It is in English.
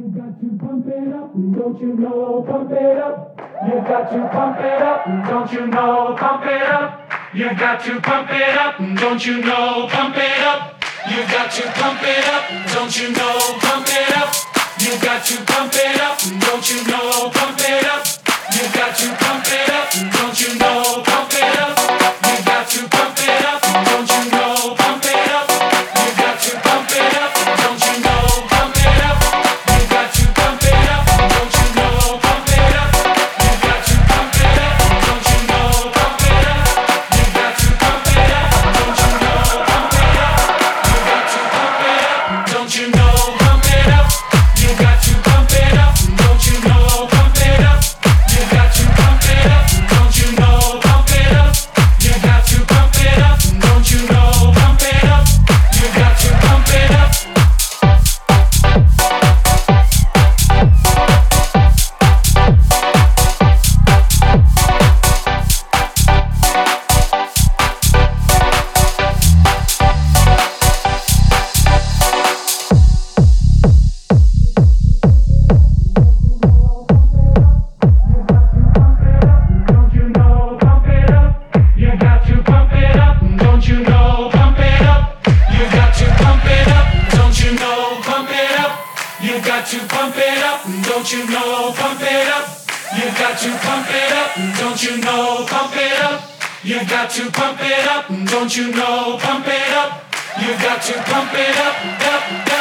You got to pump it up, don't you know? Pump it up. You got to pump it up, don't you know? Pump it up. You got to pump it up, don't you know? Pump it up. You got to pump it up, don't you know? Pump it up. You got to pump it up, don't you know? Pump it up. You got to pump it up, don't you know? Pump it up. You got to pump it up, don't you know? Pump it up. You got to pump it up, don't you know? Pump it up. You got to pump it up, don't you know? Pump it up. You got to pump it up, don't you know? Pump it up. You got to pump it up, don't you know? Pump it up. You got to pump it up, don't you know? Pump it up. You got to pump it up, don't you know? Pump it up. You got to pump it up, don't you know? Pump it up. You got to pump it up, don't you know? Pump it up. You got to pump it up. Don't you know? Pump it up. You got to pump it up, don't you know? Pump it up. You got to pump it up, don't you know? Pump it up. You got to pump it up, don't you know? Pump it up. You got to pump it up, don't you know? Pump it up. You got to pump it up, don't you know? Pump it up. You got to pump it up, up,